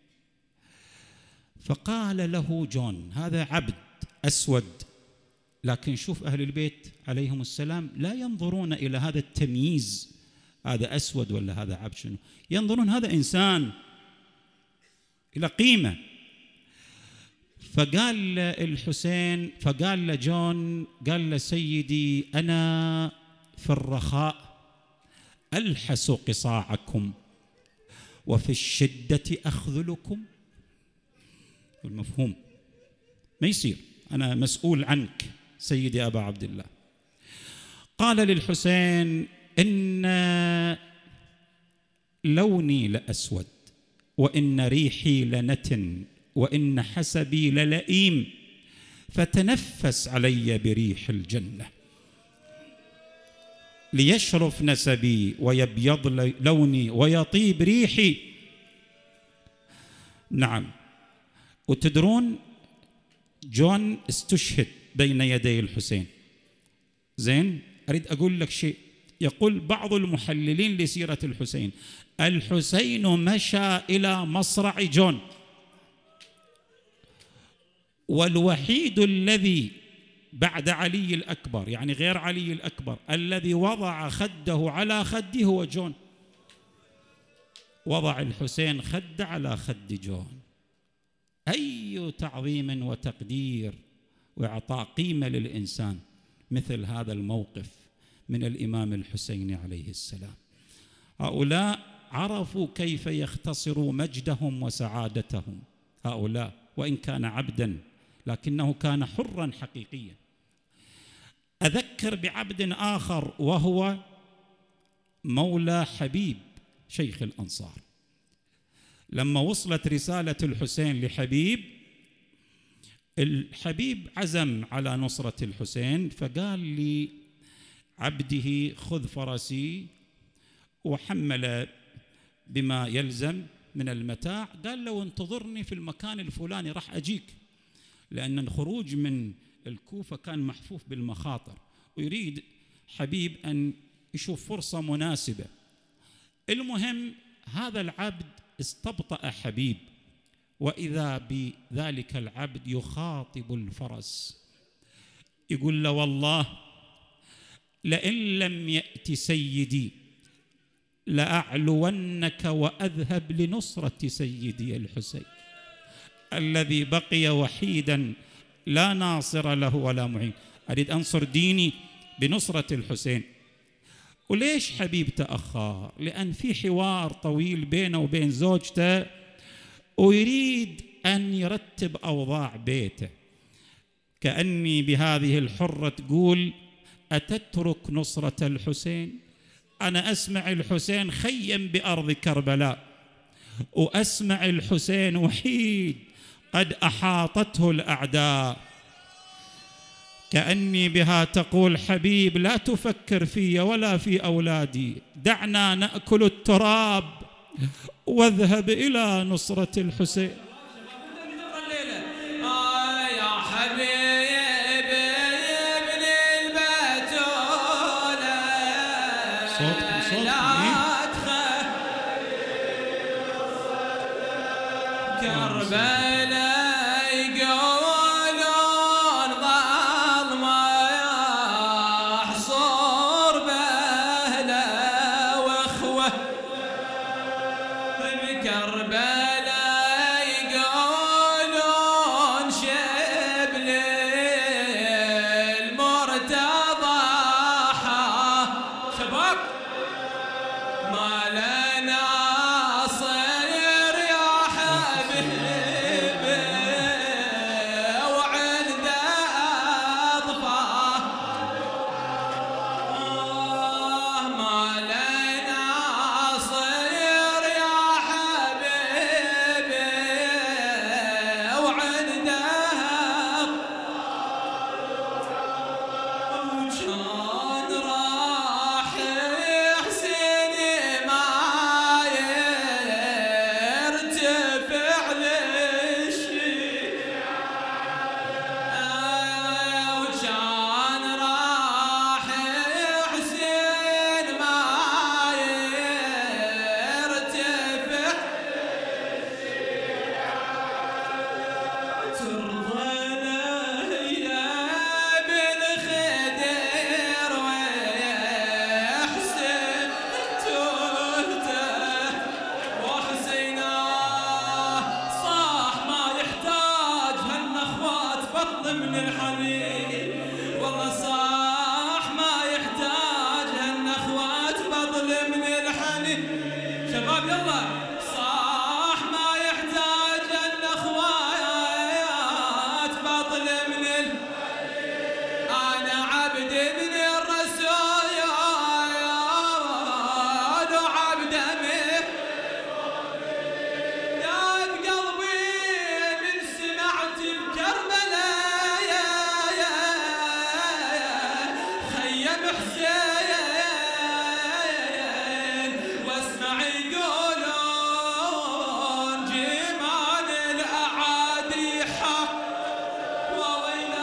Speaker 2: فقال له جون، هذا عبد أسود، لكن شوف أهل البيت عليهم السلام لا ينظرون إلى هذا التمييز، هذا أسود ولا هذا عبد، شنو ينظرون؟ هذا إنسان إلى قيمة. فقال الحسين، فقال لجون، قال له: سيدي أنا في الرخاء ألحس قصاعكم وفي الشدة أخذلكم. المفهوم ما يصير، أنا مسؤول عنك سيدي أبا عبد الله. قال للحسين: إن لوني لأسود، وإن ريحي لنتن، وإن حسبي للئيم، فتنفس علي بريح الجنة ليشرف نسبي ويبيض لوني ويطيب ريحي. نعم، وتدرون جون استشهد بين يدي الحسين. زين، أريد أقول لك شيء. يقول بعض المحللين لسيرة الحسين: الحسين مشى إلى مصرع جون، والوحيد الذي بعد علي الأكبر، يعني غير علي الأكبر، الذي وضع خده على خده هو جون. وضع الحسين خد على خد جون. أي تعظيم وتقدير وإعطاء قيمة للإنسان مثل هذا الموقف من الإمام الحسين عليه السلام. هؤلاء عرفوا كيف يختصروا مجدهم وسعادتهم، هؤلاء وإن كان عبدا لكنه كان حرا حقيقيا. أذكر بعبد آخر وهو مولى حبيب شيخ الأنصار. لما وصلت رسالة الحسين لحبيب الحبيب عزم على نصرة الحسين، فقال لعبده خذ فرسي، وحمل بما يلزم من المتاع، قال له انتظرني في المكان الفلاني راح أجيك، لأن الخروج من الكوفة كان محفوف بالمخاطر، ويريد حبيب أن يشوف فرصة مناسبة. المهم هذا العبد استبطأ حبيب، وإذا بذلك العبد يخاطب الفرس يقول له والله لئن لم يأت سيدي لأعلونك وأذهب لنصرة سيدي الحسين الذي بقي وحيدا لا ناصر له ولا معين. أريد أنصر ديني بنصرة الحسين. وليش حبيب تأخر؟ لأن في حوار طويل بينه وبين زوجته، ويريد أن يرتب أوضاع بيته. كأني بهذه الحرة تقول أتترك نصرة الحسين؟ أنا أسمع الحسين خيم بأرض كربلاء، وأسمع الحسين وحيد قد أحاطته الأعداء. كأني بها تقول حبيب لا تفكر في ولا في أولادي، دعنا نأكل التراب واذهب إلى نصرة الحسين.
Speaker 3: يا حبيب ابن البتولة
Speaker 2: صوتكم
Speaker 3: لا تخاف كربلاء يقولون ظلمة يحصر بهلا واخوة بكربلاء يقولون شبل المرتضى شباب ما لنا صير يا حبيبي وعنده أطفال ما لنا صير يا حبيبي وعنده وكان راح حسين ما يرتفع للشيعة وكان راح حسين ما يرتفع ترضى ليا بالخدر ويحسن تهته وحسينا صاح ما يحتاج هالنخوات بطل من الحنين والله صاح ما يحتاج هالنخوات بطل من الحنين شباب يلا صاح ما يحتاج هالنخوات بطل من أنا عبد ابن الرسول وعبد أمير يا بقلبي من سمعت بكربلاء خيم حسين واسمع يقولون جمال الأعادي حق ووين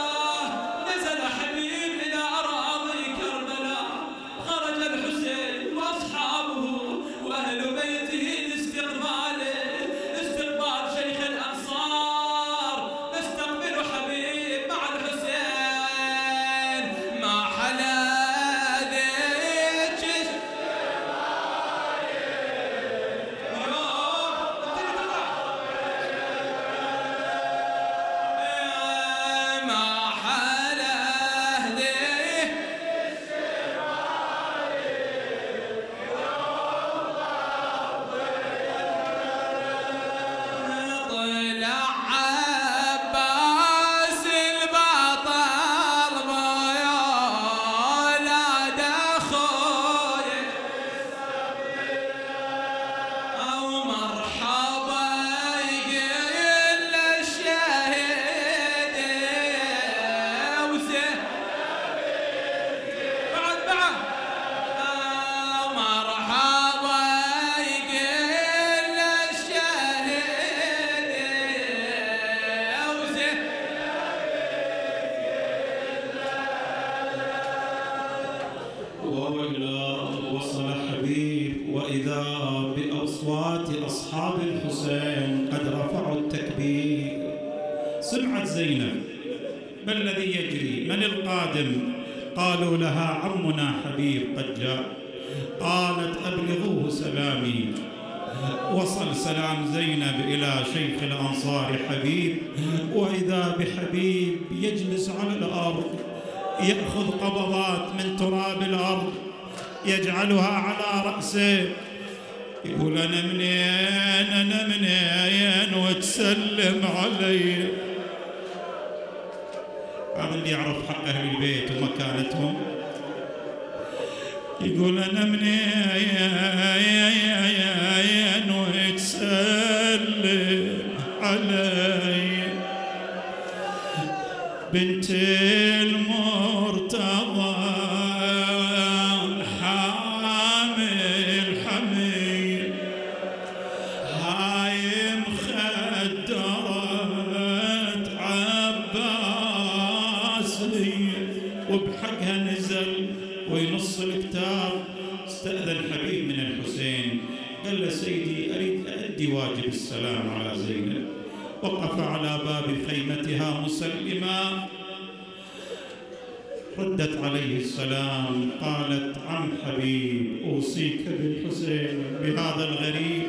Speaker 2: أصوات أصحاب الحسين قد رفعوا التكبير. سمعت زينب ما الذي يجري؟ من القادم؟ قالوا لها عمنا حبيب قد جاء. قالت أبلغوه سلامي. وصل سلام زينب إلى شيخ الأنصار حبيب، وإذا بحبيب يجلس على الأرض يأخذ قبضات من تراب الأرض يجعلها على رأسه، يقول أنا منين وتسلم علي. هذا اللي يعرف حق أهل البيت ومكانتهم. يقول أنا منين وتسلم علي. بنت المرتضى حامل حميل، هاي مخدرت عباسي، وبحقها نزل وينص الكتاب. استأذن حبيب من الحسين قال له سيدي أريد أؤدي واجب السلام على زينب. وقف على باب خيمتها مسلما، ردت عليه السلام قالت عم حبيب أوصيك بالحسين بهذا الغريب،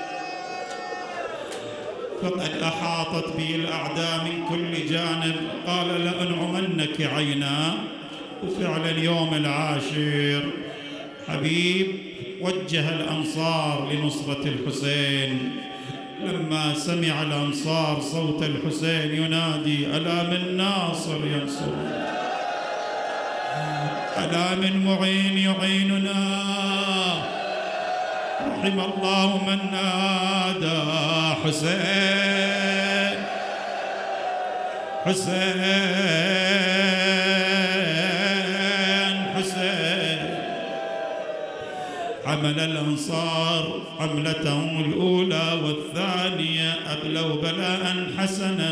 Speaker 2: فقد أحاطت به الأعداء من كل جانب. قال لأنعمنك عينا. وفعلا اليوم العاشر حبيب وجه الأنصار لنصرة الحسين. لما سمع الأنصار صوت الحسين ينادي ألا من ناصر ينصر، ألا من معين يعيننا، رحم الله من نادى حسين حسين حسين. عمل الأنصار حملتهم الأولى والثانية، أبلوا بلاء حسنا،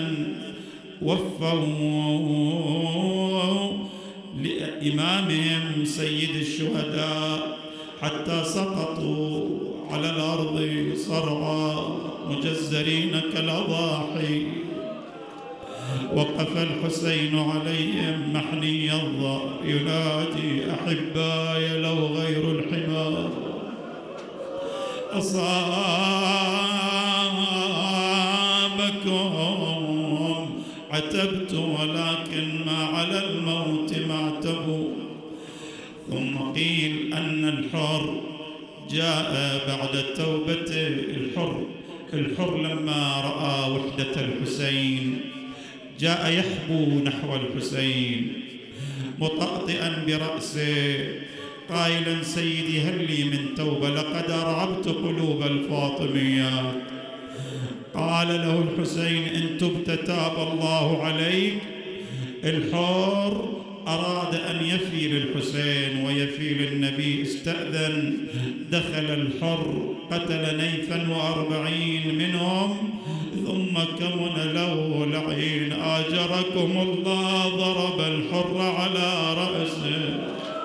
Speaker 2: وفوا لإمامهم سيد الشهداء حتى سقطوا على الأرض صرعى مجزرين كالأضاحي. وقف الحسين عليهم محني الظهر ينادي أحباي لو غير الحمار أصابكم عتبت، ولكن ما على الموت معتبوا. ثم قيل أن الحر جاء بعد توبته. الحر لما رأى وحدة الحسين جاء يحبو نحو الحسين مطأطئا برأسه قائلا سيدي هل لي من توبة لقد أرعبت قلوب الفاطميات. قال له الحسين إن تبت تاب الله عليك. الحر أراد أن يفي للحسين ويفي للنبي، استأذن، دخل الحر قتل نيفا 40 منهم، ثم كمن له لعين آجركم الله، ضرب الحر على رأسه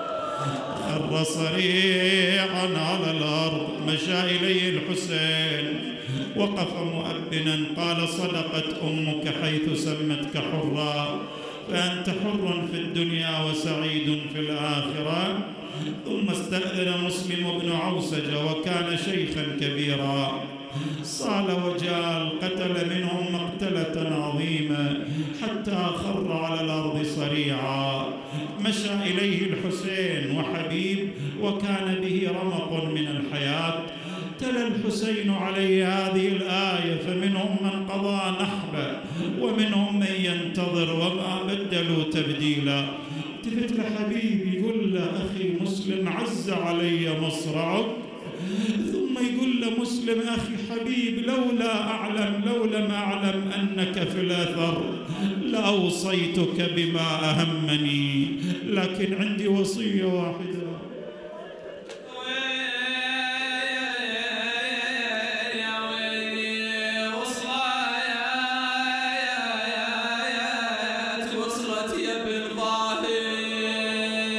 Speaker 2: خر صريعا على الأرض. مشى إليه الحسين وقف مؤبنا قال صدقت أمك حيث سمتك حرا، فأنت حر في الدنيا وسعيد في الآخرة. ثم استأذن مسلم بن عوسجة وكان شيخا كبيرا، صال وجال، قتل منهم مقتلة عظيمة حتى خر على الأرض صريعا. مشى إليه الحسين وحبيب وكان به رمق من الحياة. تلا الحسين عليه هذه الآية فمنهم من قضى نحبه ومنهم من ينتظر وما بدلوا تبديلا. التفت لحبيب يقول له أخي مسلم عز علي مصرعك، ثم يقول له مسلم أخي حبيب لولا ما أعلم أنك في الأثر لأوصيتك بما أهمني، لكن عندي وصية واحدة.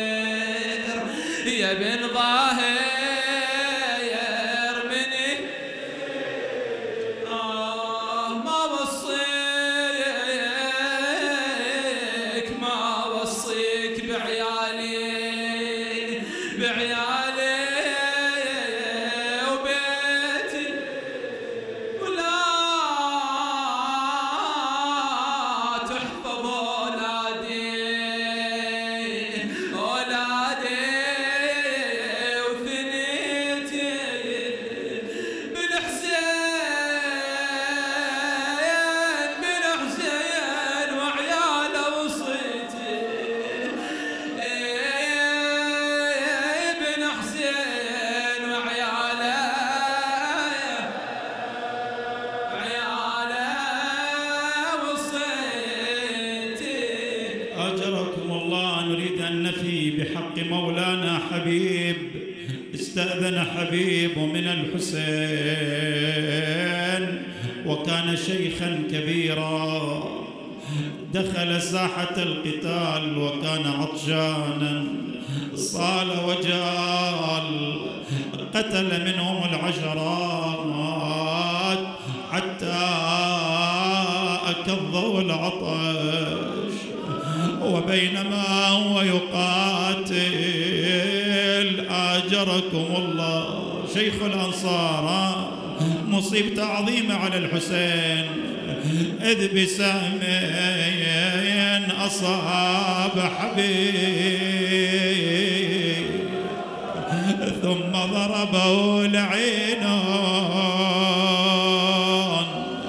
Speaker 3: يا بن ظاهر بعيالي بعيالي وبيتي ولا تحفظ أولادي أولادي وثنيتي بالحسين وعياله وصيتي بن حسين وعياله وصيتي.
Speaker 2: أجركم الله. نريد أن نفي بحق مولانا حبيب. استأذن حبيب من الحسين وكان شيخا كبيرا، دخل ساحة القتال وكان عطشانا، صال وجال، قتل منهم العشرات حتى أكظوا العطش. وبينما هو يقاتل آجركم الله شيخ الأنصار مصيبة عظيمة على الحسين، إذ بسهم أصاب حبيب ثم ضربه لعينون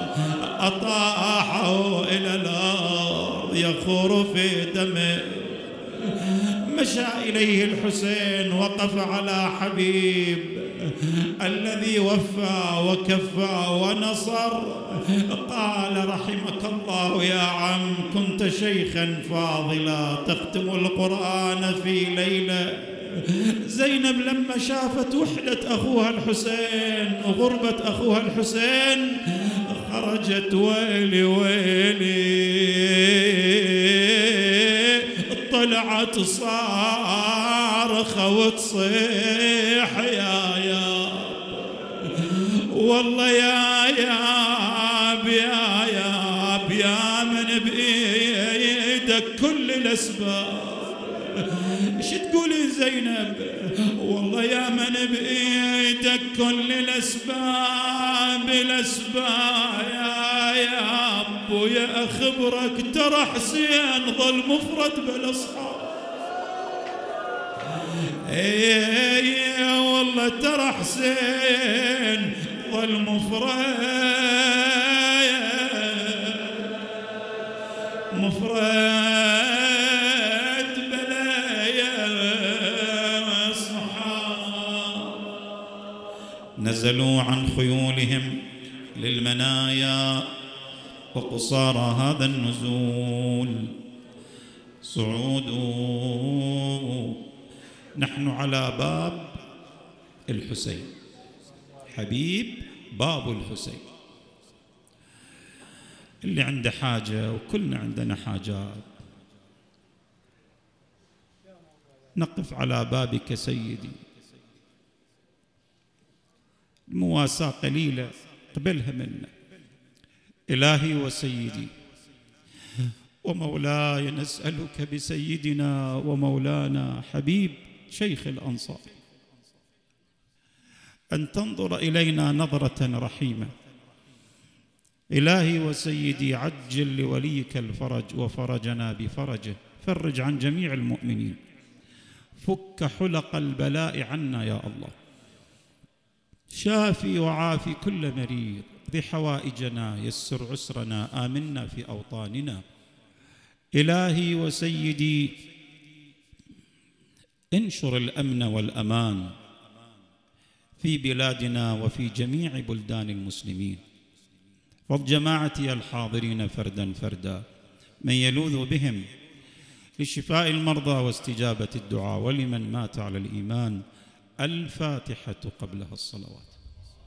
Speaker 2: أطاحه إلى الأرض يخور في دمه. مشى إليه الحسين وقف على حبيب الذي وفى وكفى ونصر، قال رحمك الله يا عم، كنت شيخا فاضلا تختم القرآن في ليلة. زينب لما شافت وحدة أخوها الحسين وغربة أخوها الحسين خرجت ويلي ويلي، طلعت صارخة وتصيح يا والله يا من بإيدك كل الأسباب. ايش تقولي زينب؟ والله يا من بإيدك كل الأسباب يا أبو يا أخبرك ترى حسين ظل مفرد بالأصحاب. والله ترى حسين ظل مفرد بلايا صحاب. نزلوا عن خيولهم للمنايا وقصارى هذا النزول صعود. نحن على باب الحسين، حبيب باب الحسين. اللي عنده حاجة وكلنا عندنا حاجات، نقف على بابك سيدي. المواساة قليلة قبلها منا. إلهي وسيدي ومولاي نسألك بسيدنا ومولانا حبيب شيخ الأنصار أن تنظر إلينا نظرة رحيمة. إلهي وسيدي عجل لوليك الفرج وفرجنا بفرجه، فرج عن جميع المؤمنين، فك حلق البلاء عنا يا الله، شافي وعافي كل مريض، اقض حوائجنا، يسر عسرنا، آمنا في أوطاننا. إلهي وسيدي انشر الأمن والأمان في بلادنا وفي جميع بلدان المسلمين. فض جماعتي الحاضرين فردا فردا من يلوذ بهم لشفاء المرضى واستجابة الدعاء ولمن مات على الإيمان. الفاتحة قبلها الصلوات.